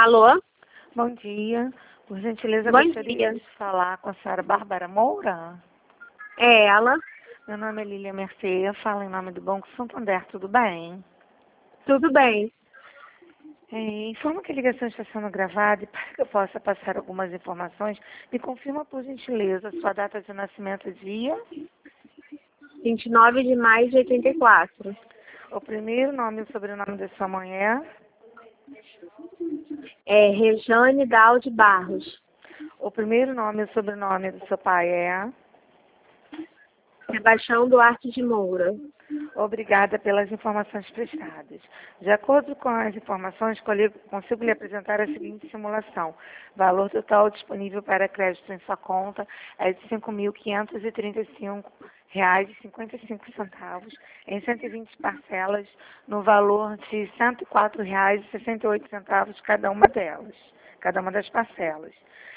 Alô? Bom dia. Por gentileza, Bom gostaria dia. de falar com a senhora Bárbara Moura. É ela? Meu nome é Lília Mercê, eu falo em nome do Banco Santander, tudo bem? Tudo bem. Informa que a ligação está sendo gravada e para que eu possa passar algumas informações, me confirma por gentileza sua data de nascimento e dia, 29 de maio de 84. o primeiro nome e sobrenome da sua mãe é, É Rejane Dalde Barros. o primeiro nome e sobrenome do seu pai é. Sebastião Duarte de Moura. Obrigada pelas informações prestadas. De acordo com as informações, consigo lhe apresentar a seguinte simulação. Valor total disponível para crédito em sua conta é de R$ 5.535,55 em 120 parcelas, no valor de R$ 104,68 cada uma das parcelas.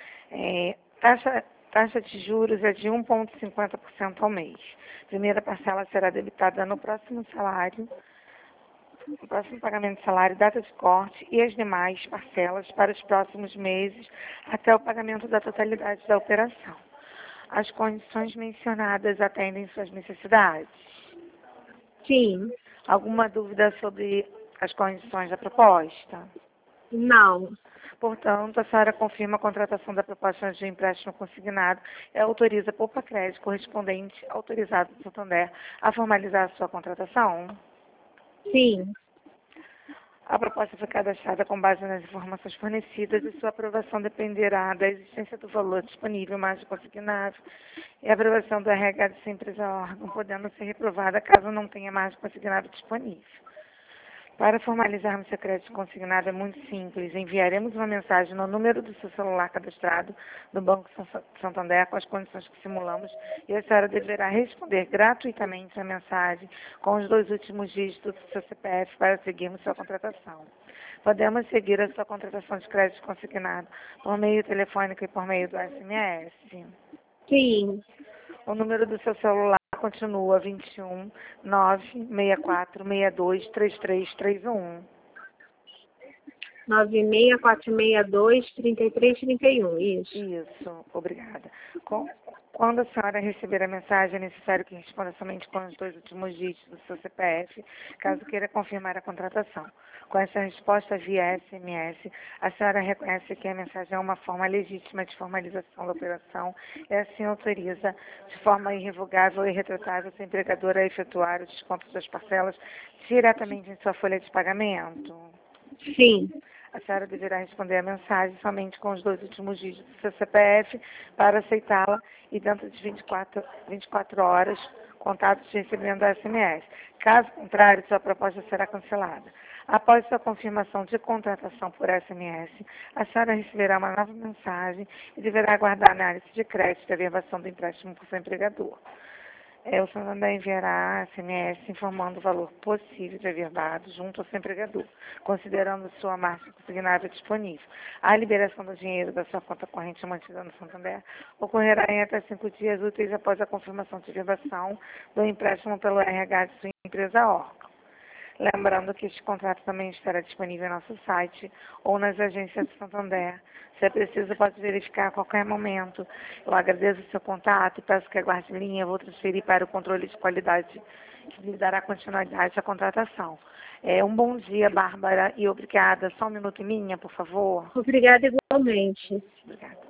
Taxa de juros é de 1,50% ao mês. Primeira parcela será debitada no próximo pagamento de salário, data de corte e as demais parcelas para os próximos meses até o pagamento da totalidade da operação. As condições mencionadas atendem suas necessidades? Sim. Alguma dúvida sobre as condições da proposta? Não. Portanto, a senhora confirma a contratação da proposta de empréstimo consignado e autoriza a Poupa-Crédito correspondente autorizado do Santander a formalizar a sua contratação? Sim. A proposta foi cadastrada com base nas informações fornecidas e sua aprovação dependerá da existência do valor disponível mais consignado e a aprovação do RH de sua empresa órgão, podendo ser reprovada caso não tenha mais consignado disponível. Para formalizarmos seu crédito consignado é muito simples. Enviaremos uma mensagem no número do seu celular cadastrado no Banco Santander com as condições que simulamos e a senhora deverá responder gratuitamente a mensagem com os 2 últimos dígitos do seu CPF para seguirmos sua contratação. Podemos seguir a sua contratação de crédito consignado por meio telefônico e por meio do SMS. Sim. O número do seu celular continua 21 964 62 3331. 96462-3331, isso. Isso, obrigada. Quando a senhora receber a mensagem, é necessário que responda somente com os 2 últimos dígitos do seu CPF, caso queira confirmar a contratação. Com essa resposta via SMS, a senhora reconhece que a mensagem é uma forma legítima de formalização da operação e assim autoriza, de forma irrevogável e irretratável, seu empregador a efetuar o desconto das parcelas diretamente em sua folha de pagamento. Sim. A senhora deverá responder a mensagem somente com os 2 últimos dígitos do seu CPF para aceitá-la e dentro de 24 horas, contatos de recebimento da SMS. Caso contrário, sua proposta será cancelada. Após sua confirmação de contratação por SMS, a senhora receberá uma nova mensagem e deverá aguardar a análise de crédito e a verbação do empréstimo por seu empregador. O Santander enviará SMS informando o valor possível de averbado junto ao seu empregador, considerando sua margem consignável disponível. A liberação do dinheiro da sua conta corrente mantida no Santander ocorrerá em até 5 dias úteis após a confirmação de verbação do empréstimo pelo RH de sua empresa órgão. Lembrando que este contrato também estará disponível em nosso site ou nas agências do Santander. Se é preciso, pode verificar a qualquer momento. Eu agradeço o seu contato e peço que aguarde em linha. Vou transferir para o controle de qualidade que lhe dará continuidade à contratação. Um bom dia, Bárbara, e obrigada. Só um minuto em linha, por favor. Obrigada igualmente. Obrigada.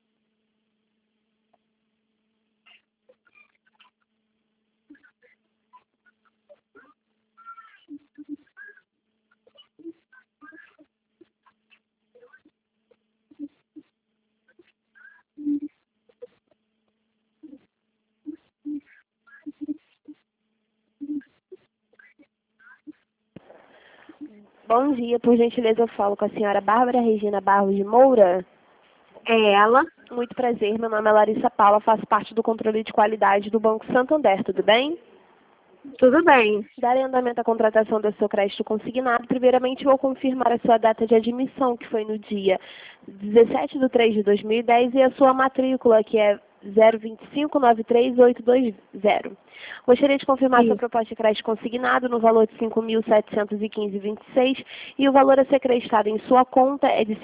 Bom dia, por gentileza eu falo com a senhora Bárbara Regina Barros de Moura. É ela? Muito prazer, meu nome é Larissa Paula, faço parte do controle de qualidade do Banco Santander, tudo bem? Tudo bem. Darei andamento à contratação do seu crédito consignado. Primeiramente, vou confirmar a sua data de admissão, que foi no dia 17 de 3 de 2010, e a sua matrícula, que é 02593-820. Gostaria de confirmar Sim. sua proposta de crédito consignado no valor de R$ 5.715,26 e o valor a ser creditado em sua conta é de R$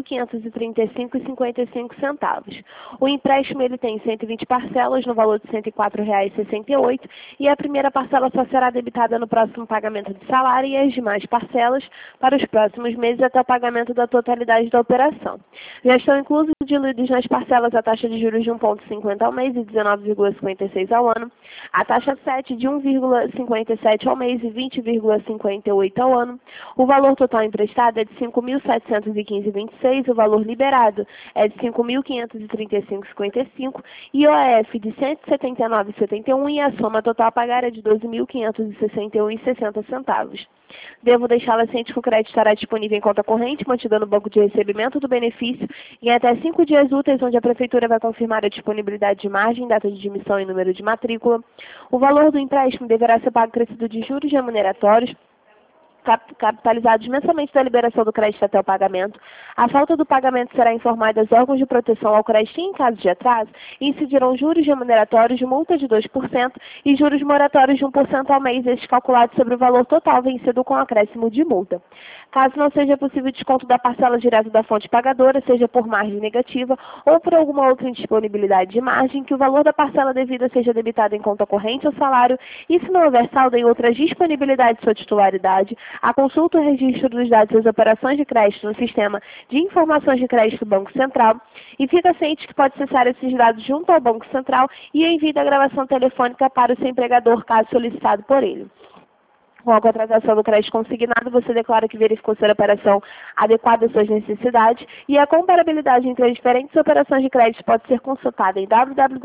5.535,55. O empréstimo ele tem 120 parcelas no valor de R$ 104,68 e a primeira parcela só será debitada no próximo pagamento de salário e as demais parcelas para os próximos meses até o pagamento da totalidade da operação. Já estão inclusos e diluídos nas parcelas a taxa de juros de 1,50 ao mês e 19,56 ao ano, a taxa 7 de 1,57 ao mês e 20,58 ao ano. O valor total emprestado é de R$ 5.715,26, o valor liberado é de R$ 5.535,55 e o OF de R$ 179,71 e a soma total a pagar é de R$ 12.561,60. Devo deixá-la ciente que o crédito estará disponível em conta corrente, mantida no banco de recebimento do benefício em até 5 dias úteis, onde a Prefeitura vai confirmar a disponibilidade de margem, data de admissão e número de matrícula. O valor do empréstimo deverá ser pago crescido de juros remuneratórios, capitalizados mensalmente da liberação do crédito até o pagamento. A falta do pagamento será informada aos órgãos de proteção ao crédito e, em caso de atraso, incidirão juros remuneratórios de multa de 2% e juros moratórios de 1% ao mês, estes calculados sobre o valor total vencido com acréscimo de multa. Caso não seja possível desconto da parcela direta da fonte pagadora, seja por margem negativa ou por alguma outra indisponibilidade de margem, que o valor da parcela devida seja debitado em conta corrente ou salário e, se não houver saldo em outras disponibilidades de sua titularidade, a consulta o registro dos dados das operações de crédito no sistema de informações de crédito do Banco Central e fica ciente que pode acessar esses dados junto ao Banco Central e envie a gravação telefônica para o seu empregador, caso solicitado por ele. Com a contratação do crédito consignado, você declara que verificou ser a operação adequada às suas necessidades e a comparabilidade entre as diferentes operações de crédito pode ser consultada em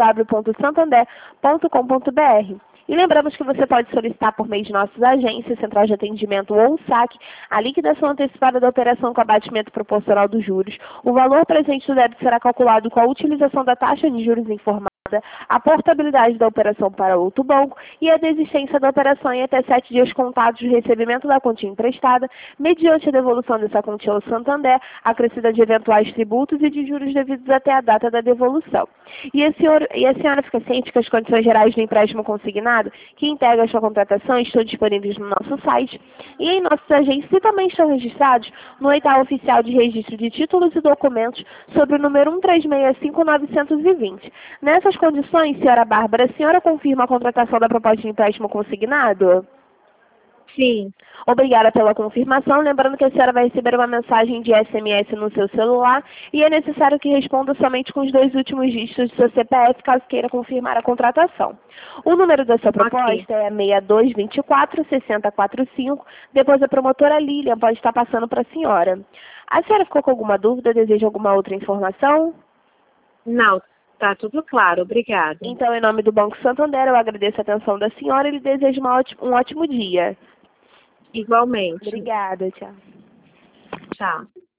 www.santander.com.br. E lembramos que você pode solicitar por meio de nossas agências, Central de Atendimento ou SAC, a liquidação antecipada da operação com abatimento proporcional dos juros. O valor presente do débito será calculado com a utilização da taxa de juros informada, a portabilidade da operação para outro banco e a desistência da operação em até 7 dias contados de recebimento da quantia emprestada, mediante a devolução dessa quantia ao Santander, acrescida de eventuais tributos e de juros devidos até a data da devolução. E a senhora fica ciente que as condições gerais do empréstimo consignado, que integra a sua contratação, estão disponíveis no nosso site e em nossos agentes e também estão registrados no edital oficial de registro de títulos e documentos sobre o número 1365920. Nessas condições, senhora Bárbara, a senhora confirma a contratação da proposta de empréstimo consignado? Sim. Obrigada pela confirmação. Lembrando que a senhora vai receber uma mensagem de SMS no seu celular e é necessário que responda somente com os 2 últimos dígitos do seu CPF, caso queira confirmar a contratação. O número da sua proposta é 6224-6045. Depois a promotora Lilian pode estar passando para a senhora. A senhora ficou com alguma dúvida? Deseja alguma outra informação? Não, tá tudo claro. Obrigada. Então, em nome do Banco Santander, eu agradeço a atenção da senhora e lhe desejo um ótimo dia. Igualmente. Obrigada, tchau. Tchau.